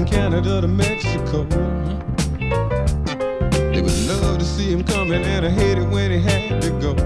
Canada to Mexico. They would love to see him coming, and I hate it when he had to go.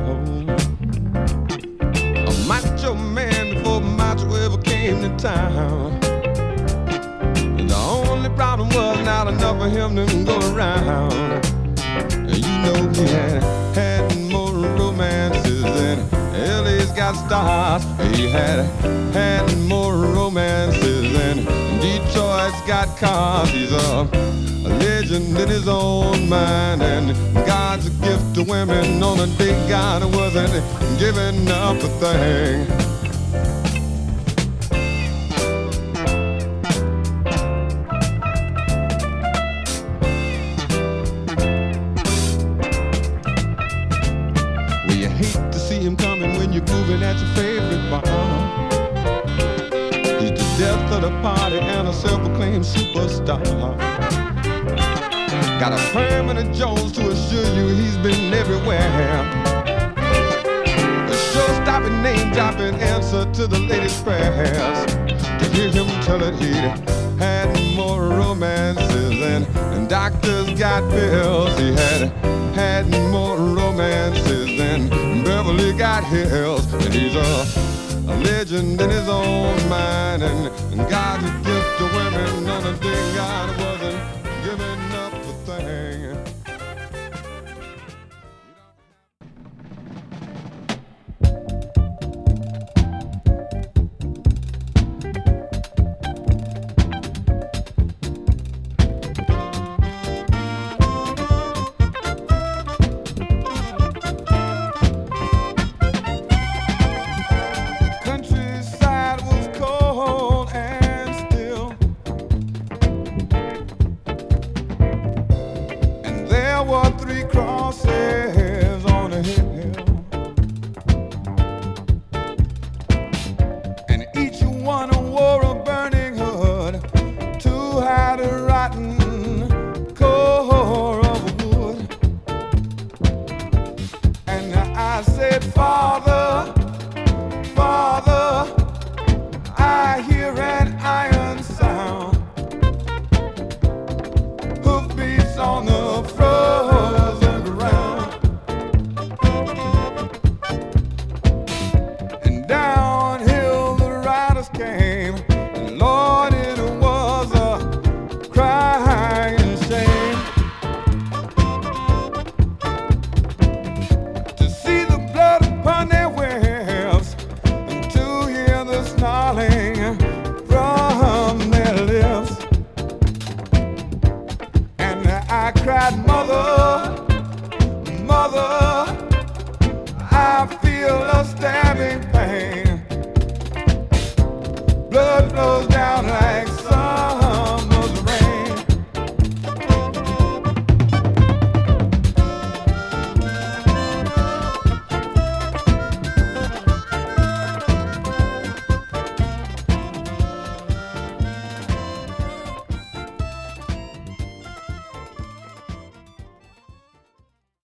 A macho man before macho ever came to town. And the only problem was not enough for him to go around. And you know he had more romances than LA's got stars. He had more romances than Detroit's got cars. He's a legend in his own mind, and God's a gift to women on a day God wasn't giving up a thing. Well, you hate to see him coming when you're grooving at your favorite bar. He's the death of the party and a self-proclaimed superstar. Got a permanent Jones to assure you he's been everywhere. A show-stopping, name-dropping answer to the latest prayers. To hear him tell it he'd had more romances than doctors got pills. He had more romances than Beverly got hills. And he's a legend in his own mind, and God's a gift to women on a day God wasn't giving up a thing. Countryside was cold and still, and there were 3 crosses on a hill, and each one wore a burning hood to hide a rotten core of wood. And I said, Father, Father, I hear an iron sound, hoofbeats on the frozen ground, and downhill the riders came, and Lord, it was a crying shame to see the blood upon their webs, and to hear the snarling from their lips. And I cried, Mother, Mother, I feel a stabbing pain. Blood flows